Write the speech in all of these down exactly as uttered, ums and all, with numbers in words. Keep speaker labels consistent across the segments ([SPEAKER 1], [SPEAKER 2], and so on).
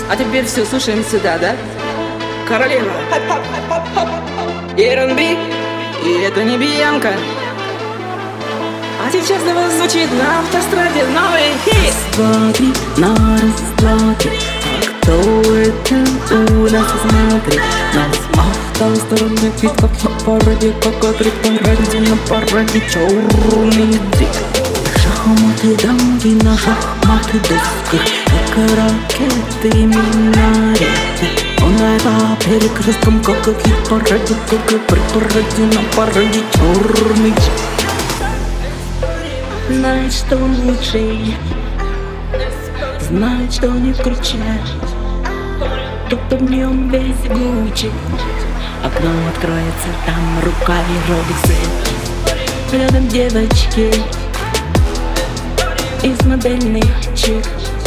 [SPEAKER 1] А теперь все, слушаем сюда, да? Королева и эр энд би, и это не Бьянка. А сейчас для вас звучит на автостраде новый хит.
[SPEAKER 2] Смотри на раскладе, а кто это у нас? Смотри, нас автострадный хит, как на параде, как при параде, на параде черный дрик. Шахматы, дамки на шахматы досках, как ракеты, минареты. Он это перекрестком, как хит параде, как при параде, на параде черный дрик. Знает, что он лучший, знает, что не кричать. Тот, кто в нем весь Гуччи. Окно откроется, там рука и Робиксы. Рядом девочки из модельных чек.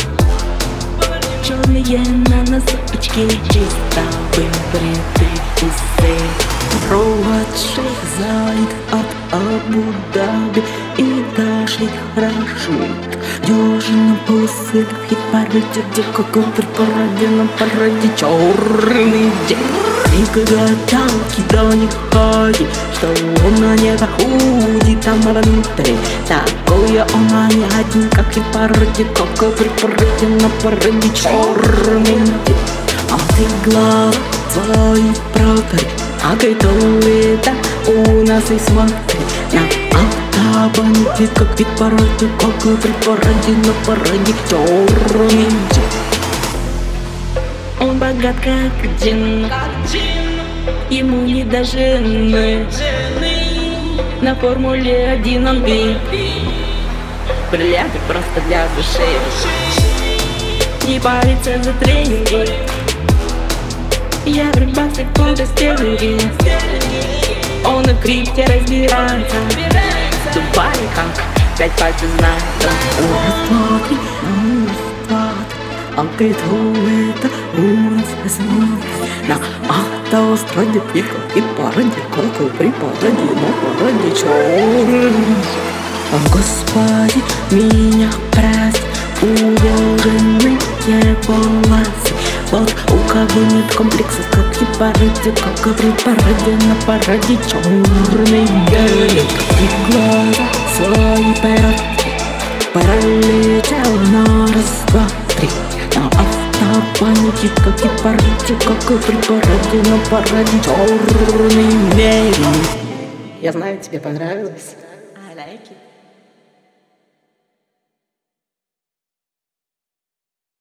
[SPEAKER 2] Черные наносочки, чисто выбритые усы. Провод шейх Заид от Абу-Даби и Дашик Рашид. Дюжина полосы в хит-параде, где какой при параде, на параде черный день. И гадалки до них ходит, что он на небо ходит там внутри. Такое он не один, как и параде, как при параде, на параде черный день. А ты глаз свои протри, а кто это у нас и смотри. На автобане, как и параде, как и при параде, на параде черный день. Он богат как джин, ему не до жены. На формуле один он бит, бриллианты просто для души. Не парится за тренинги, евробаксы, фунты, стерлинги. Он и в крипте разбирается, в Дубае как пять пальцев знает. Смотри, а ты кто это у нас смотрит? На автостраде пика и параде, как при параде, на параде черный. Господи, меня прости, уложенные волосы. Вот у кого нет комплексов, как и параде, как при параде, на параде черный день. И глаза свои перотки пролетел на раз, два, три. На автобане, как и параде, как и при параде, на параде черный день.
[SPEAKER 1] Я знаю, тебе понравилось.
[SPEAKER 2] I like it.